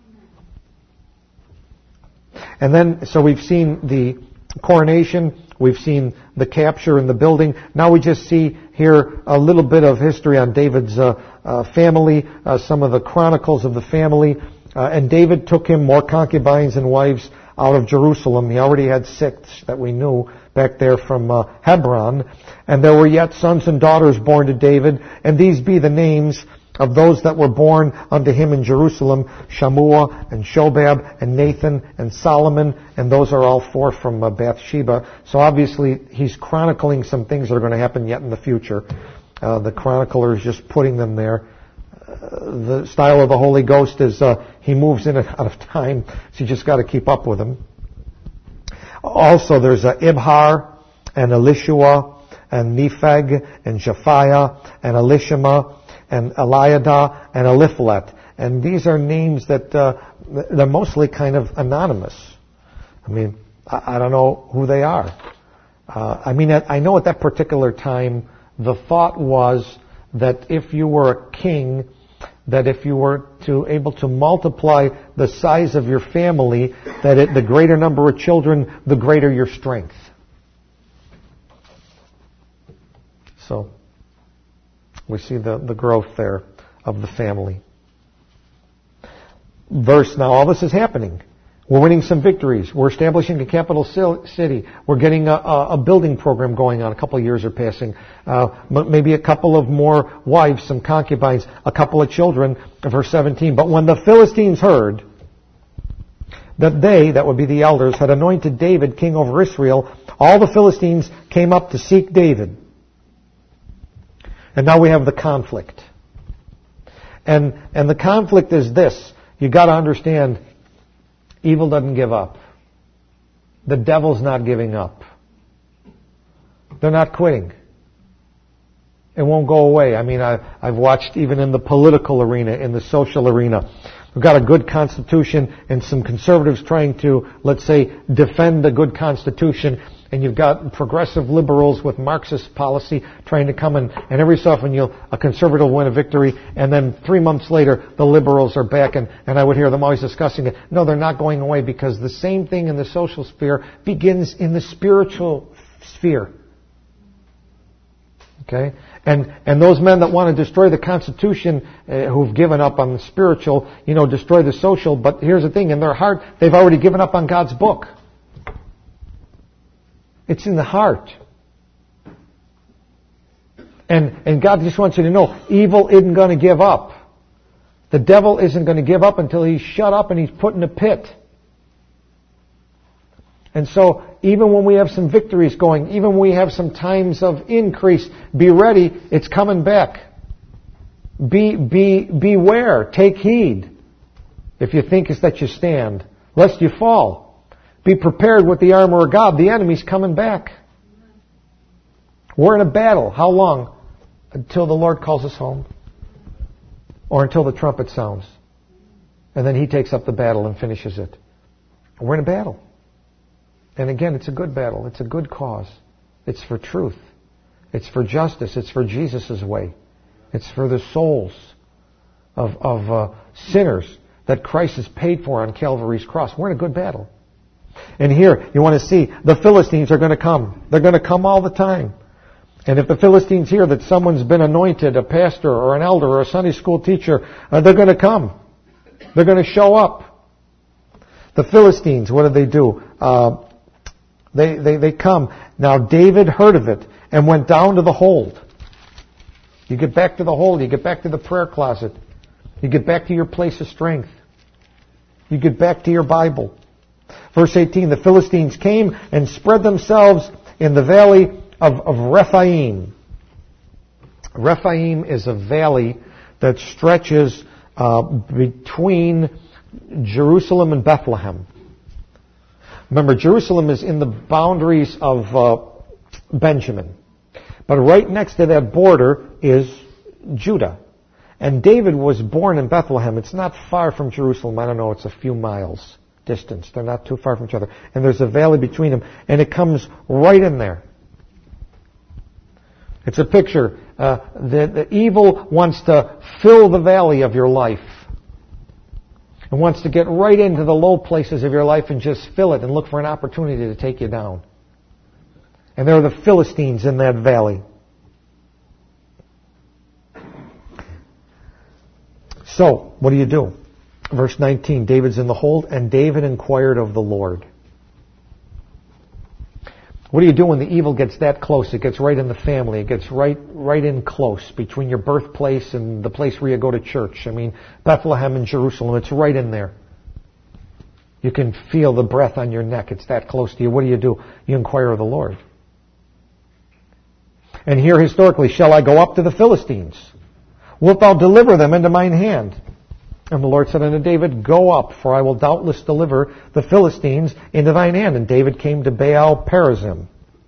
And then, so we've seen the coronation. We've seen the capture and the building. Now we just see here a little bit of history on David's family, some of the chronicles of the family. And David took him more concubines and wives out of Jerusalem. He already had 6 that we knew back there from Hebron. And there were yet sons and daughters born to David. And these be the names of those that were born unto him in Jerusalem: Shammua and Shobab and Nathan and Solomon. And those are all 4 from Bathsheba. So obviously he's chronicling some things that are going to happen yet in the future. The chronicler is just putting them there. The style of the Holy Ghost is he moves in and out of time, so you just got to keep up with him. Also, there's Ibhar and Elishua and Nepheg and Japhiah and Elishama and Eliada and Eliphalet. And these are names that they're mostly kind of anonymous. I mean, I don't know who they are. I know at that particular time the thought was that if you were a king, that if you were able to multiply the size of your family, that the greater number of children, the greater your strength. So we see the growth there of the family. Now all this is happening. We're winning some victories. We're establishing a capital city. We're getting a building program going on. A couple of years are passing. Maybe a couple of more wives, some concubines, a couple of children. Verse 17. But when the Philistines heard that they, that would be the elders, had anointed David king over Israel, all the Philistines came up to seek David. And now we have the conflict. And the conflict is this. You got to understand, evil doesn't give up. The devil's not giving up. They're not quitting. It won't go away. I mean, I've watched even in the political arena, in the social arena. We've got a good constitution and some conservatives trying to, let's say, defend the good constitution. And you've got progressive liberals with Marxist policy trying to come in, and every so often a conservative will win a victory, and then 3 months later the liberals are back, and I would hear them always discussing it. No, they're not going away, because the same thing in the social sphere begins in the spiritual sphere. Okay? And those men that want to destroy the Constitution, who've given up on the spiritual, destroy the social, but here's the thing, in their heart, they've already given up on God's book. It's in the heart. And God just wants you to know, evil isn't going to give up. The devil isn't going to give up until he's shut up and he's put in a pit. And so, even when we have some victories going, even when we have some times of increase, be ready, it's coming back. Beware, take heed. If you think it's that you stand, lest you fall. Be prepared with the armor of God. The enemy's coming back. We're in a battle. How long? Until the Lord calls us home. Or until the trumpet sounds. And then He takes up the battle and finishes it. We're in a battle. And again, it's a good battle. It's a good cause. It's for truth. It's for justice. It's for Jesus' way. It's for the souls of sinners that Christ has paid for on Calvary's cross. We're in a good battle. And here, you want to see, the Philistines are going to come. They're going to come all the time. And if the Philistines hear that someone's been anointed, a pastor or an elder or a Sunday school teacher, they're going to come. They're going to show up. The Philistines, what do? They come. Now David heard of it and went down to the hold. You get back to the hold. You get back to the prayer closet. You get back to your place of strength. You get back to your Bible. Verse 18, the Philistines came and spread themselves in the valley of Rephaim. Rephaim is a valley that stretches between Jerusalem and Bethlehem. Remember, Jerusalem is in the boundaries of Benjamin. But right next to that border is Judah. And David was born in Bethlehem. It's not far from Jerusalem. I don't know, it's a few miles distance. They're not too far from each other. And there's a valley between them. And it comes right in there. It's a picture. The evil wants to fill the valley of your life. And wants to get right into the low places of your life and just fill it and look for an opportunity to take you down. And there are the Philistines in that valley. So, what do? Verse 19, David's in the hold, and David inquired of the Lord. What do you do when the evil gets that close? It gets right in the family. It gets right in close between your birthplace and the place where you go to church. I mean, Bethlehem and Jerusalem, it's right in there. You can feel the breath on your neck. It's that close to you. What do? You inquire of the Lord. And here historically, shall I go up to the Philistines? Wilt thou deliver them into mine hand? And the Lord said unto David, Go up, for I will doubtless deliver the Philistines into thine hand. And David came to Baal Perazim.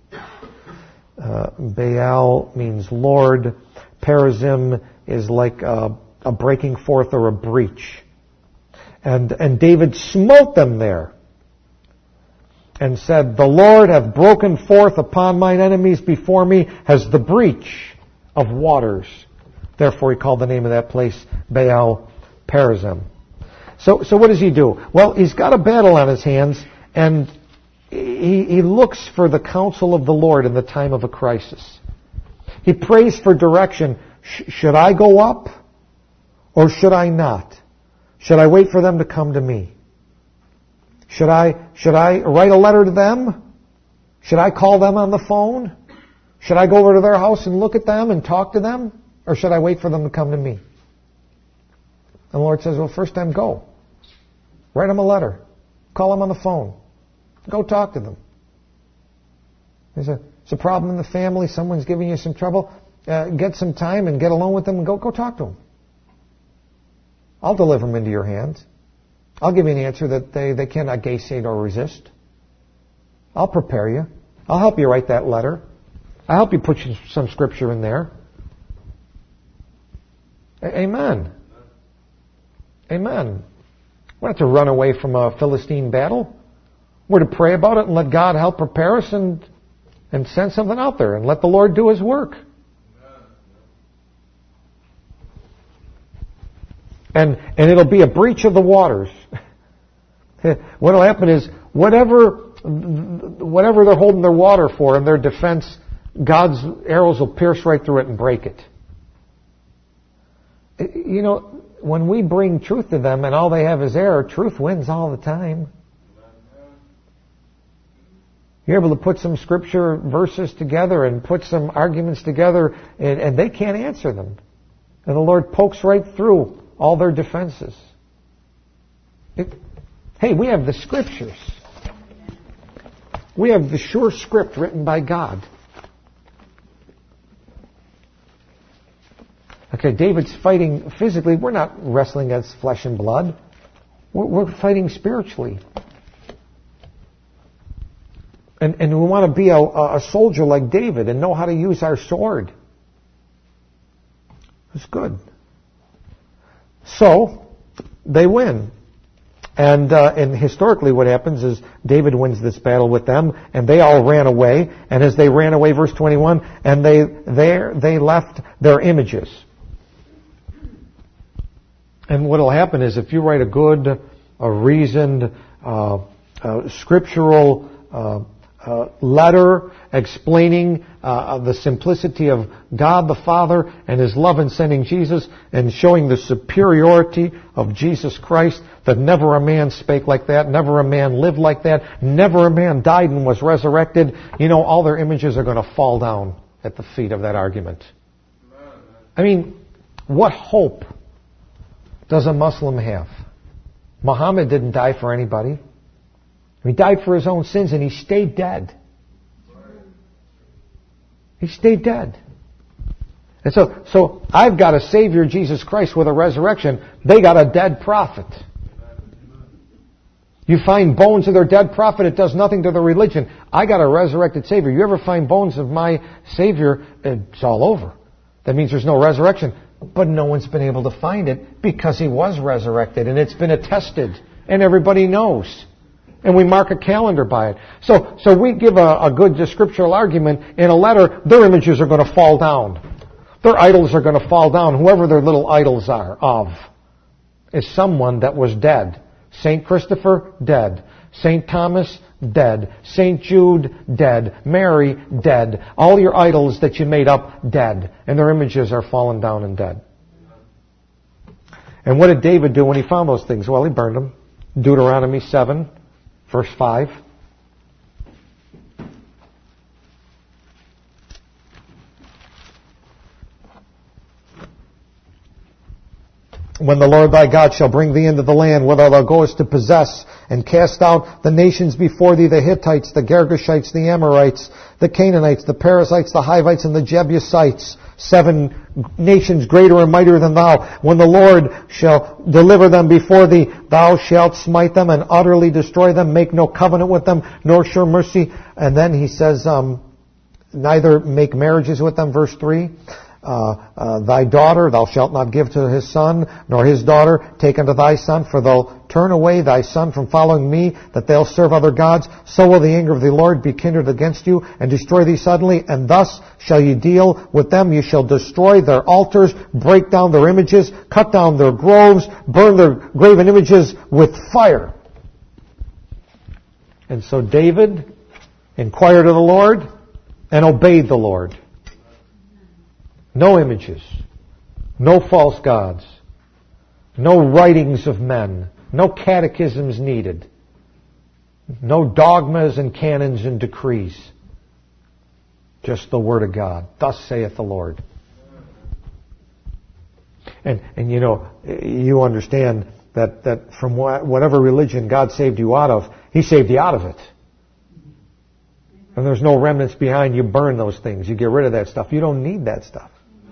Baal means Lord. Perazim is like a breaking forth or a breach. And David smote them there and said, The Lord hath broken forth upon mine enemies before me as the breach of waters. Therefore he called the name of that place Baal Perazim. So what does he do? Well, he's got a battle on his hands, and he looks for the counsel of the Lord in the time of a crisis. He prays for direction. Should I go up or should I not? Should I wait for them to come to me? Should I write a letter to them? Should I call them on the phone? Should I go over to their house and look at them and talk to them? Or should I wait for them to come to me? And the Lord says, well, first time go. Write them a letter. Call them on the phone. Go talk to them. There's a problem in the family. Someone's giving you some trouble. Get some time and get alone with them and go talk to them. I'll deliver them into your hands. I'll give you an answer that they cannot gainsay or resist. I'll prepare you. I'll help you write that letter. I'll help you put some scripture in there. Amen. Amen. We're not to run away from a Philistine battle. We're to pray about it and let God help prepare us and send something out there and let the Lord do His work. And it'll be a breach of the waters. What'll happen is whatever they're holding their water for in their defense, God's arrows will pierce right through it and break it. You know, when we bring truth to them and all they have is error, truth wins all the time. You're able to put some scripture verses together and put some arguments together and they can't answer them. And the Lord pokes right through all their defenses. Hey, we have the scriptures. We have the sure script written by God. Okay, David's fighting physically. We're not wrestling against flesh and blood. We're fighting spiritually. And we want to be a soldier like David and know how to use our sword. It's good. So, they win. And historically what happens is David wins this battle with them, and they all ran away. And as they ran away, verse 21, and they left their images. And what will happen is if you write a good, reasoned, scriptural letter explaining the simplicity of God the Father and His love in sending Jesus and showing the superiority of Jesus Christ, that never a man spake like that, never a man lived like that, never a man died and was resurrected, you know, all their images are going to fall down at the feet of that argument. I mean, what hope does a Muslim have? Muhammad didn't die for anybody. He died for his own sins and he stayed dead. He stayed dead. And so I've got a Savior, Jesus Christ, with a resurrection. They got a dead prophet. You find bones of their dead prophet, it does nothing to the religion. I got a resurrected Savior. You ever find bones of my Savior, it's all over. That means there's no resurrection. But no one's been able to find it because He was resurrected and it's been attested and everybody knows. And we mark a calendar by it. So we give a good scriptural argument in a letter, their images are going to fall down. Their idols are going to fall down. Whoever their little idols are of is someone that was dead. St. Christopher, dead. St. Thomas, dead. St. Jude, dead. Mary, dead. All your idols that you made up, dead. And their images are fallen down and dead. And what did David do when he found those things? Well, he burned them. Deuteronomy 7. Verse 5. When the Lord thy God shall bring thee into the land whither thou goest to possess, and cast out the nations before thee, the Hittites, the Girgashites, the Amorites, the Canaanites, the Perizzites, the Hivites, and the Jebusites, 7 nations greater and mightier than thou. When the Lord shall deliver them before thee, thou shalt smite them and utterly destroy them, make no covenant with them, nor show mercy. And then he says, neither make marriages with them, verse 3. Thy daughter thou shalt not give to his son, nor his daughter take unto thy son, for they'll turn away thy son from following me, that they'll serve other gods. So will the anger of the Lord be kindled against you, and destroy thee suddenly, and thus shall ye deal with them. You shall destroy their altars, break down their images, cut down their groves, burn their graven images with fire. And so David inquired of the Lord and obeyed the Lord. No images, no false gods, no writings of men, no catechisms needed. No dogmas and canons and decrees. Just the Word of God. Thus saith the Lord. And you understand that from whatever religion God saved you out of, He saved you out of it. And there's no remnants behind. You burn those things. You get rid of that stuff. You don't need that stuff.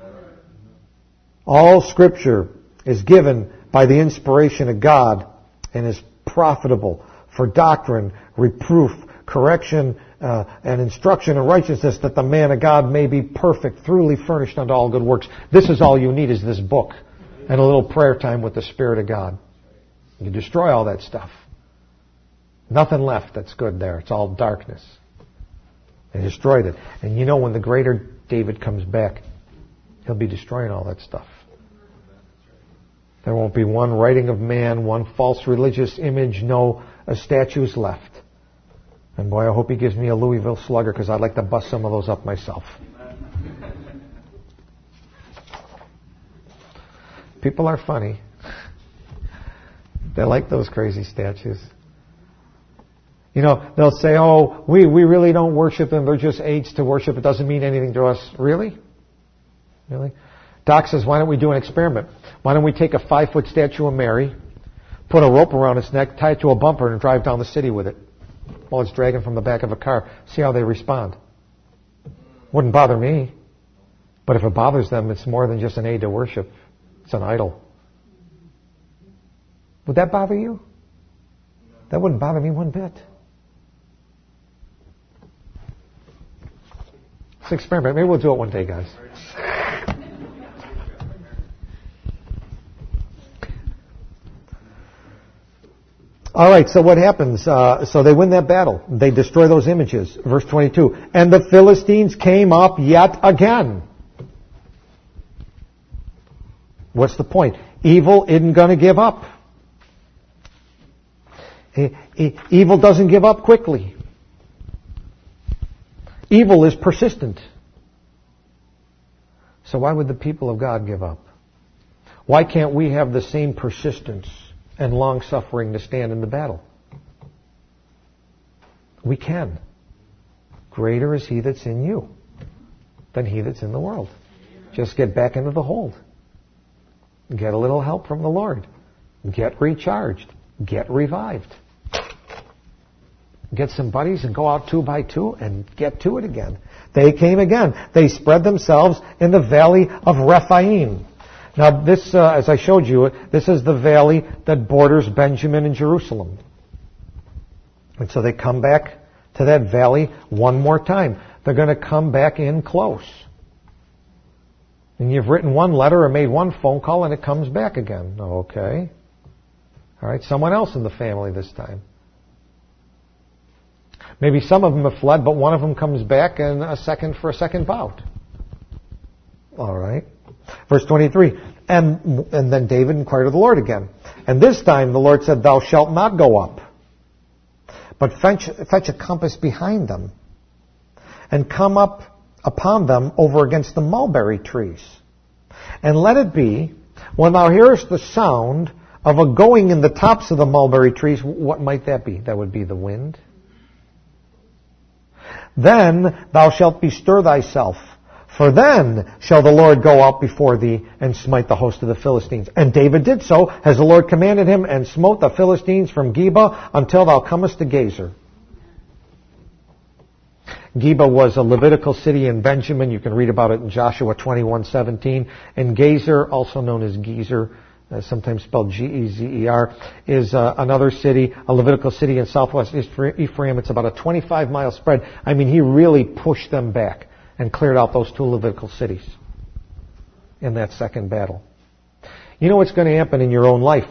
All Scripture is given by the inspiration of God and is profitable for doctrine, reproof, correction, and instruction in righteousness, that the man of God may be perfect, thoroughly furnished unto all good works. This is all you need, is this book and a little prayer time with the Spirit of God. You destroy all that stuff. Nothing left that's good there. It's all darkness. They destroyed it. And when the greater David comes back, he'll be destroying all that stuff. There won't be one writing of man, one false religious image, no statues left. And boy, I hope he gives me a Louisville Slugger, because I'd like to bust some of those up myself. People are funny. They like those crazy statues. They'll say, oh, we really don't worship them. They're just aids to worship. It doesn't mean anything to us. Really? Really? Doc says, why don't we do an experiment? Why don't we take a 5-foot statue of Mary, put a rope around its neck, tie it to a bumper, and drive down the city with it while it's dragging from the back of a car. See how they respond. Wouldn't bother me. But if it bothers them, it's more than just an aid to worship. It's an idol. Would that bother you? That wouldn't bother me one bit. It's an experiment. Maybe we'll do it one day, guys. All right, so what happens? So they win that battle. They destroy those images. Verse 22. And the Philistines came up yet again. What's the point? Evil isn't going to give up. Evil doesn't give up quickly. Evil is persistent. So why would the people of God give up? Why can't we have the same persistence and long-suffering to stand in the battle? We can. Greater is He that's in you than he that's in the world. Just get back into the hold. Get a little help from the Lord. Get recharged. Get revived. Get some buddies and go out 2 by 2 and get to it again. They came again. They spread themselves in the valley of Rephaim. Now this, as I showed you, this is the valley that borders Benjamin and Jerusalem. And so they come back to that valley one more time. They're going to come back in close. And you've written one letter or made one phone call and it comes back again. Okay. All right, someone else in the family this time. Maybe some of them have fled, but one of them comes back and for a second bout. All right. Verse 23. And then David inquired of the Lord again. And this time the Lord said, Thou shalt not go up, but fetch a compass behind them, and come up upon them over against the mulberry trees. And let it be, when thou hearest the sound of a going in the tops of the mulberry trees, what might that be? That would be the wind. Then thou shalt bestir thyself, for then shall the Lord go out before thee and smite the host of the Philistines. And David did so, as the Lord commanded him, and smote the Philistines from Geba until thou comest to Gezer. Geba was a Levitical city in Benjamin. You can read about it in Joshua 21:17. And Gezer, also known as Gezer, sometimes spelled Gezer, is another city, a Levitical city in southwest Ephraim. It's about a 25-mile spread. I mean, he really pushed them back and cleared out those 2 Levitical cities in that second battle. You know what's going to happen in your own life?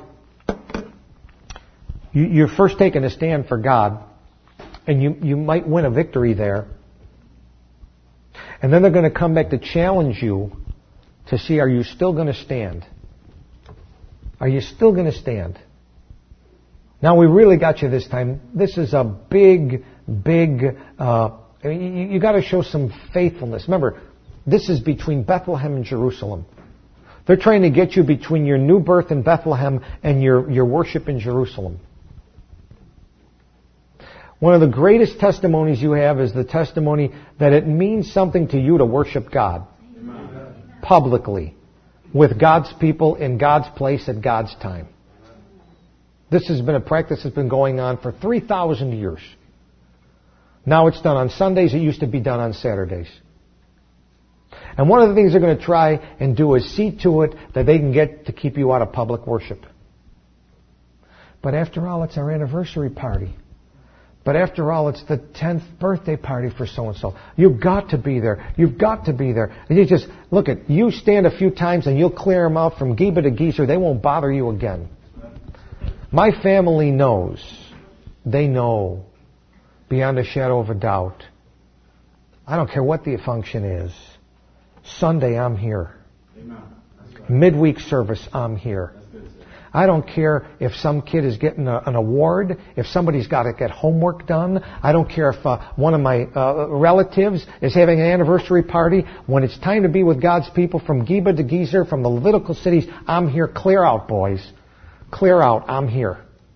You're first taking a stand for God, and you might win a victory there. And then they're going to come back to challenge you to see, are you still going to stand? Are you still going to stand? Now we really got you this time. This is a big, you got to show some faithfulness. Remember, this is between Bethlehem and Jerusalem. They're trying to get you between your new birth in Bethlehem and your worship in Jerusalem. One of the greatest testimonies you have is the testimony that it means something to you to worship God. Amen. Publicly. With God's people, in God's place, at God's time. This has been a practice that's been going on for 3,000 years. Now it's done on Sundays. It used to be done on Saturdays. And one of the things they're going to try and do is see to it that they can get to keep you out of public worship. But after all, it's our anniversary party. But after all, it's the 10th birthday party for so-and-so. You've got to be there. You've got to be there. And you just, look at, you stand a few times and you'll clear them out from Geba to Geezer. They won't bother you again. My family knows. They know. Beyond a shadow of a doubt. I don't care what the function is. Sunday, I'm here. Right. Midweek service, I'm here. I don't care if some kid is getting an award, if somebody's got to get homework done. I don't care if one of my relatives is having an anniversary party. When it's time to be with God's people from Geba to Geezer, from the Levitical cities, I'm here. Clear out, boys. Clear out. I'm here.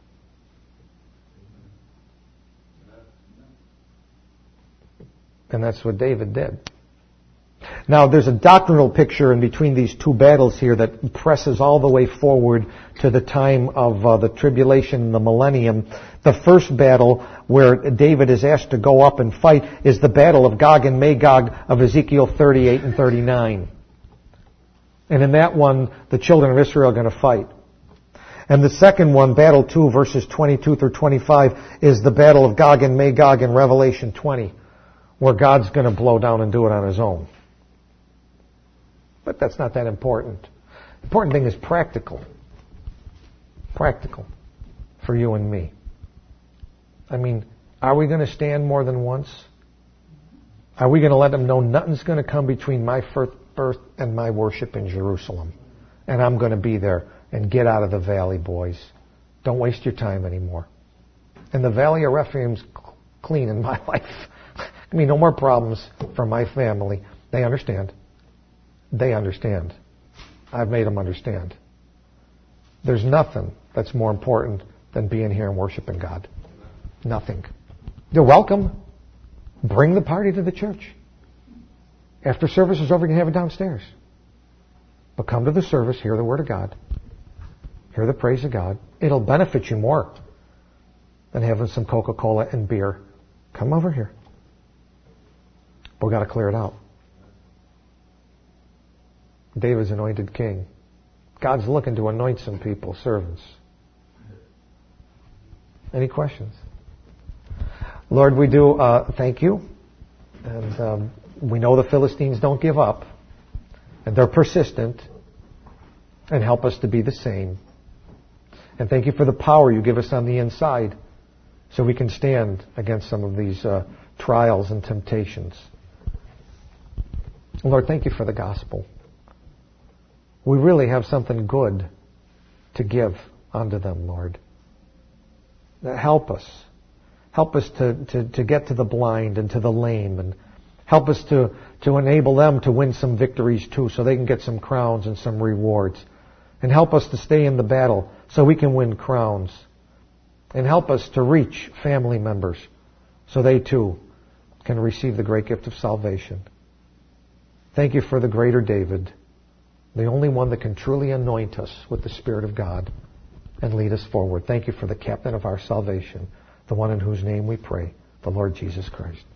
And that's what David did. Now, there's a doctrinal picture in between these two battles here that presses all the way forward to the time of the tribulation and the millennium. The first battle where David is asked to go up and fight is the battle of Gog and Magog of Ezekiel 38 and 39. And in that one, the children of Israel are going to fight. And the second one, battle 2, verses 22 through 25, is the battle of Gog and Magog in Revelation 20, where God's going to blow down and do it on His own. But that's not that important. The important thing is practical. Practical. For you and me. I mean, are we going to stand more than once? Are we going to let them know nothing's going to come between my first birth and my worship in Jerusalem? And I'm going to be there. And get out of the valley, boys. Don't waste your time anymore. And the valley of Rephaim's clean in my life. I mean, no more problems for my family. They understand. They understand. I've made them understand. There's nothing that's more important than being here and worshiping God. Nothing. You're welcome. Bring the party to the church. After service is over, you can have it downstairs. But come to the service, hear the Word of God. Hear the praise of God. It'll benefit you more than having some Coca-Cola and beer. Come over here. But we've got to clear it out. David's anointed king. God's looking to anoint some people, servants. Any questions? Lord, we do thank you. And we know the Philistines don't give up. And they're persistent. And help us to be the same. And thank you for the power you give us on the inside so we can stand against some of these trials and temptations. Lord, thank you for the gospel. We really have something good to give unto them, Lord. Help us. Help us to get to the blind and to the lame, and help us to enable them to win some victories too, so they can get some crowns and some rewards. And help us to stay in the battle so we can win crowns. And help us to reach family members so they too can receive the great gift of salvation. Thank you for the greater David, the only one that can truly anoint us with the Spirit of God and lead us forward. Thank you for the captain of our salvation, the one in whose name we pray, the Lord Jesus Christ.